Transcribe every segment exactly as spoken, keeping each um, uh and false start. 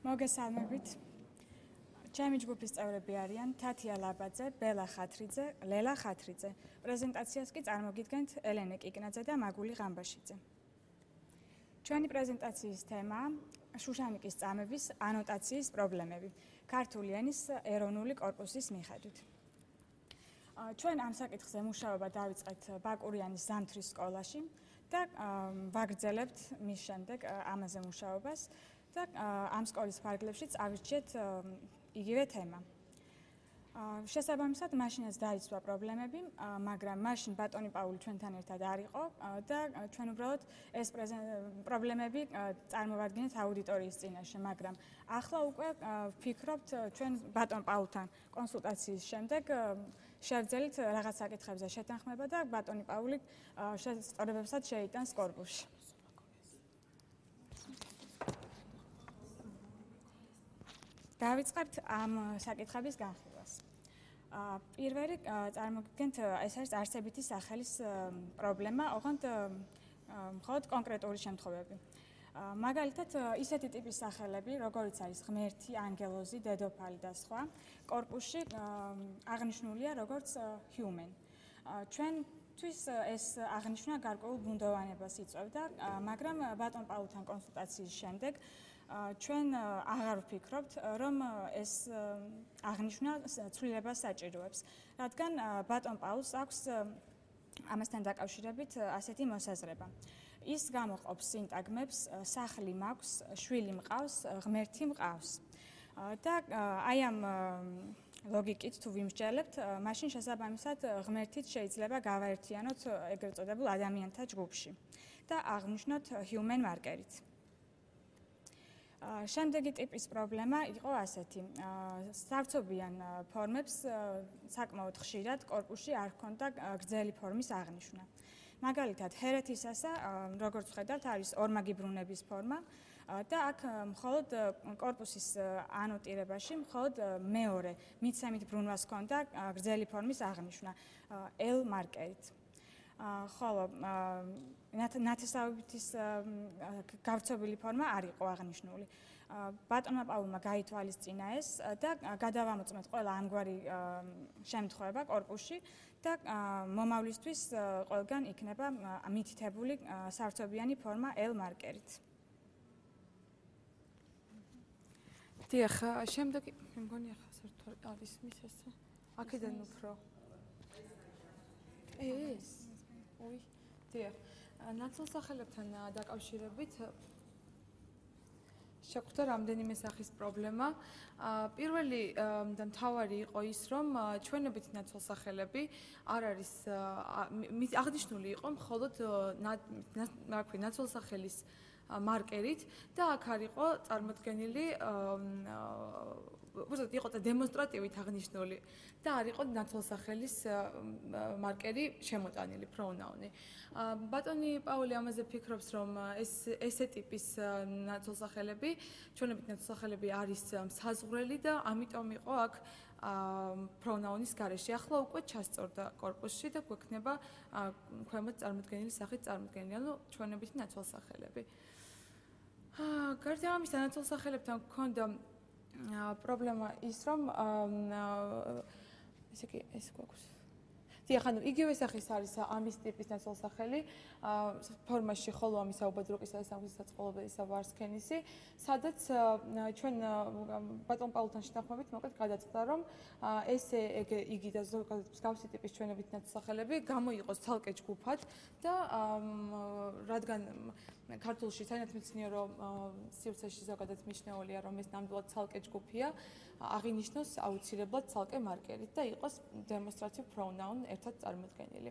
მოგესალმებით. ჩემი ჯგუფის წევრები არიან თათია ლაბაძე, ბელა ხათრიძე, ლელა ხათრიძე. პრეზენტაციას კი წარმოგიდგენთ ელენე კიკნაძე და მაგული ღამბაშიძე. ჩვენი პრეზენტაციის თემაა შუშანიკის წამების ანოტაციის პრობლემები ქართული ენის ეროვნული კორპუსის მიხედვით. ჩვენ ამ საკითხზე მუშაობა დავიწყეთ ბაკურიანის ზამთრის სკოლაში და ვაგრძელებთ მის შემდეგ ამაზე მუშაობას. და ამ სკოლის ფარგლებში წავირჩიეთ იგივე თემა. შესაბამისად, მაშინაც დაიცვა პრობლემები, მაგრამ მაშინ ბატონი პაული ჩვენთან ერთად არ იყო და ჩვენ უბრალოდ ეს პრობლემები წარმოვადგინეთ აუდიტორიის წინაშე, მაგრამ ახლა უკვე ვფიქრობთ ჩვენ ბატონ პაულთან კონსულტაციის შემდეგ შევძელით რაღაც საკითხებზე შეთანხმება და ბატონი პაული შესწორებებსაც შეიტანს კორპუსში. დავიწყებთ ამ საკითხების განხილვას. პირველი წარმოგიდგენთ, ეს არის არსებითი სახელის პრობლემა, ოღონდ მხოლოდ კონკრეტული შემთხვევები. მაგალითად, ისეთი ტიპის სახელები, როგორიც არის ღმერთი, ანგელოზი, დედოფალი და სხვა, კორპუსში აღნიშნულია როგორც human. ჩვენთვის ეს აღნიშვნა გარკვეულ ბუნდოვანებას იწვევდა, მაგრამ ბატონ პაულთან კონსულტაციის შემდეგ ჩვენ აღარ ვფიქრობთ, რომ ეს აღნიშვნა ცვლილებას საჭიროებს, რადგან ბატონ პაულს აქვს ამასთან დაკავშირებით ასეთი მოსაზრება. ის გამოყოფს სინტაგმებს, სახლი მაქვს, შვილი მყავს, ღმერთი მყავს. და აი ამ ლოგიკით თუ ვიმსჯელებთ, მაშინ შესაბამისად ღმერთით შეიძლება გავაერთიანოთ ეგრეთ წოდებულ ადამიანთა ჯგუფში და აღნიშნოთ human markerით. შემდეგი ტიპის პრობლემა იყო ასეთი. სავცობიან ფორმებს საკმაოდ ხშირად კორპუსში არ ჰქონდა გრძელი ფორმის აღნიშვნა. მაგალითად, ჰერეთისასა, როგორც ვხედავთ, არის ორმაგი ბრუნების ფორმა და აქ მხოლოდ კორპუსის ანოტირებაში მხოლოდ მეორე მიცემით ბრუნვას ჰქონდა გრძელი ფორმის აღნიშვნა L მარკერით. ხოლო ნათესაობითის გავრცობილი ფორმა არ იყო აღნიშნული. ბატონმა პაულმა გაითვალისწინა ეს და გადავამოწმეთ ყველა ამგვარი შემთხვევა კორპუსში და მომავლისთვის ყველგან იქნება მითითებული სავრცობიანი ფორმა L მარკერით. დიახ, შემდეგი მე მგონი ახლა საერთოდ არის მის ეს აქედან უფრო ეს ой, დიახ, ნაცვალსახელებთან დაკავშირებით შეგვხვდა რამდენიმე სახის პრობლემა. პირველი და მთავარი იყო ის, რომ ჩვენებითი ნაცვალსახელები არ არის აღნიშნული იყო მხოლოდ რა ქვია ნაცვალსახელის მარკერით და აქ არ იყო წარმოდგენილი უბრალოდ იყო დემონსტრატივით აღნიშნული და არ იყო ნაცვალსახელის მარკერი შემოტანილი პროუნაუნი. ბატონი პაული ამაზე ფიქრობს, რომ ეს ესე ტიპის ნაცვალსახელები, ჩვენებითი ნაცვალსახელები არის საზღვრელი და ამიტომ იყო აქ პროუნაუნის გარეშე. ახლა უკვე ჩასწორდა კორპუსში და გვექნება ქვემოთ წარმოდგენილი სახით წარმოდგენილი, ანუ ჩვენებითი ნაცვალსახელები. გარდა ამისა, ნაცვალსახელებთან გქონდა პრობლემა ის, რომ ესე იგი ეს გვაქვს. დიახ, ანუ იგივე სახის არის ამის ტიპის ნაცვალსახელი ფორმაში, ხოლო ამისა უბადროკისა და სამგზის საწყობისა ვარსქენისი, სადაც ჩვენ ბატონ პაულთან შეთანხმებით მოკლედ გადაწყდა, რომ ესე იგი და ზოგადად მსგავსი ტიპის ჩვენებითი ნაცვალსახელები გამოიყოს ცალკე ჯგუფად და რადგან ქართულში საინათმეცნიერო სივრცეში ზოგადად მიჩნეულია, რომ ეს ნამდვილად ცალკე ჯგუფია, აღინიშნოს აუცილებლად ცალკე მარკერით და იყოს demonstrative pronoun ერთად წარმოდგენილი.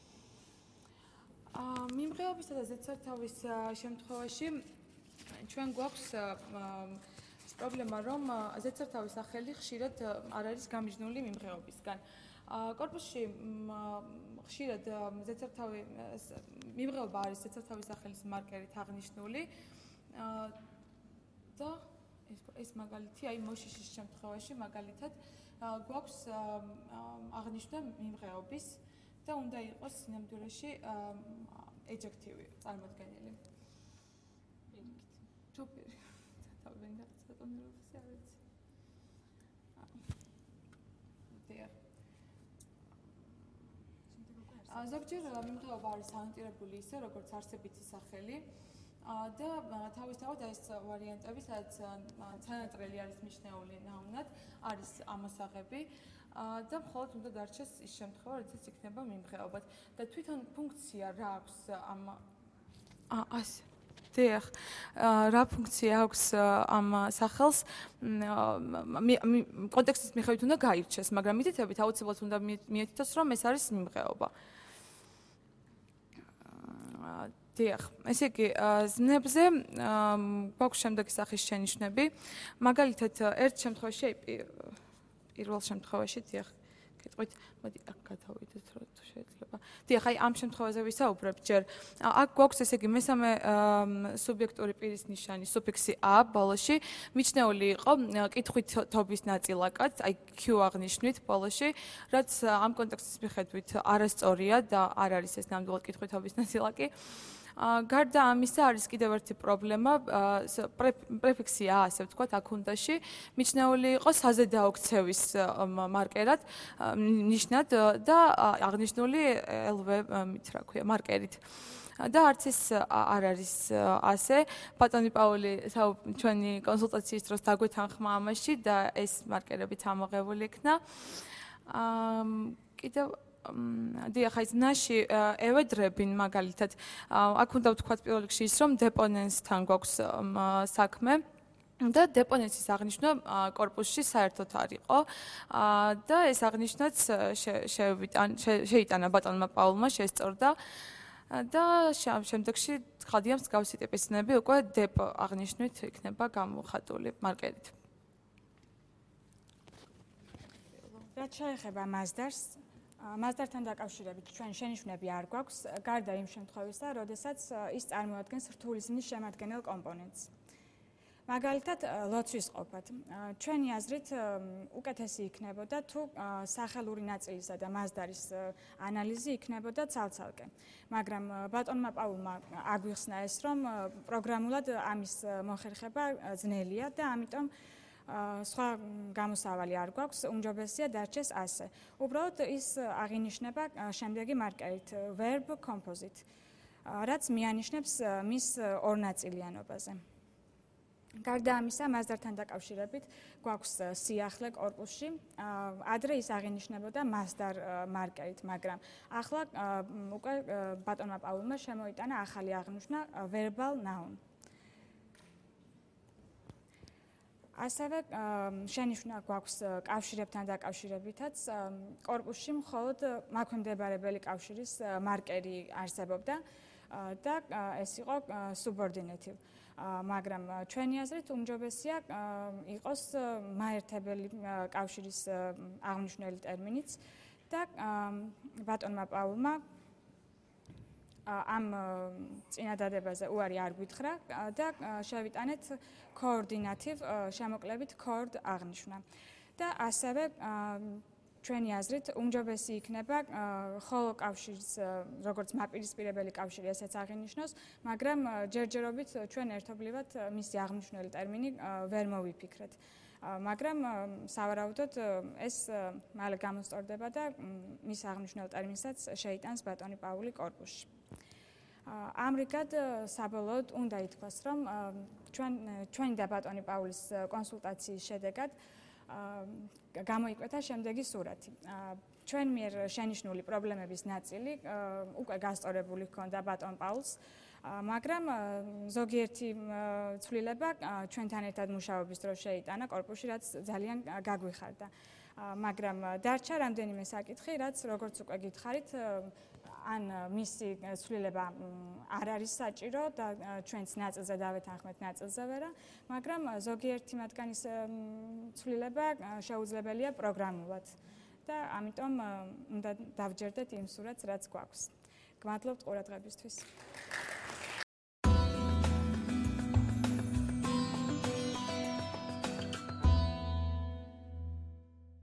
მიმღეობისა და ზედსართავის შემთხვევაში ჩვენ გვაქვს პრობლემა, რომ ზედსართავის სახელი ხშირად არ არის გამიჯნული მიმღეობისგან. კორპუსში ხშირად ზედსართავი მიმღეობა არის ზედსართავის სახელის მარკერით აღნიშნული და ეს მაგალითი, აი მოშიშის შემთხვევაში მაგალითად გვაქვს აღნიშნა მიმღეობის და უნდა იყოს სინამდვილეში ეჯექტივი წარმოდგენილი. თუ ეხავენ და საკონტროლოზე არ ვიცი. ზოგჯერ მიმღეობა არის ანოტირებული ისე, როგორც არსებითი სახელი და თავისთავად ეს ვარიანტები, სადაც თანატრელი არის მიჩნეული ნაუნად, არის ამასაღები და მხოლოდ უნდა დარჩეს ის შემთხვევა, როდესაც იქნება მიმღეობად. და თვითონ ფუნქცია რა აქვს ამ ასე დიახ, რა ფუნქცია აქვს ამ სახელს კონტექსტის მიხედვით უნდა გაირჩეს, მაგრამ მითითებით აუცილებლად უნდა მიეთითოს, რომ ეს არის მიმღეობა. დიახ, ესე იგი, ზნებზე გვაქვს შემდეგი სახის შენიშვნები. მაგალითად, ერთ შემთხვევაში, პირველ შემთხვევაში, დიახ, კითხვით, მოდი აქ გადავიდეთ, რა თუ შეიძლება. დიახ, აი ამ შემთხვევაზე ვისაუბრებ ჯერ. აქ გვაქვს ესე იგი მესამე სუბიექტური პირის ნიშანი, სუფიქსი a ბოლოში, მიჩნეული იყო კითხვით თობის ნაწილაკად, აი q აღნიშნვით ბოლოში, რაც ამ კონტექსტის მიხედვით არასწორია და არ არის ეს ნამდვილად კითხვით თობის ნაწილაკი. გარდა ამისა არის კიდევ ერთი პრობლემა, პრეფიქსი a, ასე ვთქვათ, აქ უნდაში მიჩნეული იყო საზედაო ქცევის მარკერად, ნიშნად და აღნიშნული lv მით რა ქვია, მარკერით. და არც ის არ არის ასე. ბატონი პაული ჩვენი კონსულტაციის დროს დაგვეთანხმა ამაში და ეს მარკერებიც ამოღებული იქნა. კიდევ დიახ, აი ზნაში ევედრებინ მაგალითად, აქ უნდა ვთქვათ პირველ რიგში ის, რომ დეპონენსთან გვაქვს საქმე და დეპონენსის აღნიშვნა კორპუსში საერთოდ არ იყო და ეს აღნიშვნაც შეიტანა ბატონმა პაულმა, შესწორდა და შემდეგში ხადია მსგავსი ტიპის ცნები უკვე დეპ აღნიშვნით იქნება გამოხატული მარკერით. რაც შეეხება მასდარს, მასდართან დაკავშირებით ჩვენ შენიშვნები არ გვაქვს, გარდა იმ შემთხვევისა, როდესაც ის წარმოადგენს რთული ზმნის შემადგენელ კომპონენტს. მაგალითად, ლოცვის ყოფად. ჩვენი აზრით უკეთესი იქნებოდა თუ სახელური ნაწილისა და მასდარის ანალიზი იქნებოდა ცალ-ცალკე. მაგრამ ბატონმა პაულმა აგვიხსნა ეს, რომ პროგრამულად ამის მოხერხება ძნელია და ამიტომ სხვა გამოსავალი არ გვაქვს, უმჯობესია დარჩეს ასე. უბრალოდ ის აღინიშნება შემდეგი მარკერით verb composite, რაც მიანიშნებს მის ორნაწილიანობაზე. გარდა ამისა, მასდართან დაკავშირებით გვაქვს სიახლე კორპუსში. ადრე ის აღინიშნებოდა მასდარ მარკერით, მაგრამ ახლა უკვე ბატონმა პაულმა შემოიტანა ახალი აღნიშვნა verbal noun. ასევე შენიშვნა გვაქვს კავშირებთან დაკავშირებითაც, კორპუსში მხოლოდ მაქვემდებარებელი კავშირის მარკერი არსებობდა და ეს იყო subordinative. მაგრამ ჩვენი აზრით უმჯობესია იყოს მაერთებელი კავშირის აღნიშნული ტერმინიც და ბატონმა პაულმა ამ წინადადებაზე უარი არ გვითხრა და შევიტანეთ coordinative შემოკლებით cord აღნიშნა. და ასევე ჩვენი აზრით უმჯობესი იქნება ხოლო კავშირის როგორც მაპირისპირებელი კავშირი ესეც აღინიშნოს, მაგრამ ჯერჯერობით ჩვენ ერთობლივად მისი აღნიშნული ტერმინი ვერ მოვიფიქრეთ. მაგრამ სავარაუდოდ ეს მალე გამოსწორდება და მის აღნიშნულ ტერმინსაც შეიტანს ბატონი პაული კორპუსში. ამრიგად საბოლოოდ უნდა ითქვას, რომ ჩვენ ჩვენი და ბატონი პაულის კონსულტაციის შედეგად გამოიკვეთა შემდეგი სურათი. ჩვენ მიერ შენიშნული პრობლემების ნაწილი უკვე გასწორებული ჰქონდა ბატონ პაულს, მაგრამ ზოგიერთი ცვლილება ჩვენთან ერთად მუშაობის დროს შეიტანა კორპუსში, რაც ძალიან გაგვიხარდა. მაგრამ დარჩა რამდენიმე საკითხი, რაც როგორც უკვე გითხარით, ან მისი ცვლილება არ არის საჭირო და ჩვენც ნაწილზე დავეთანხმეთ, ნაწილზე ვერა, მაგრამ ზოგიერთი მათგანის ცვლილება შეუძლებელია პროგრამულად და ამიტომ უნდა დავჯერდეთ იმ სურათს, რაც გვაქვს. გმადლობთ ყურადღებისთვის.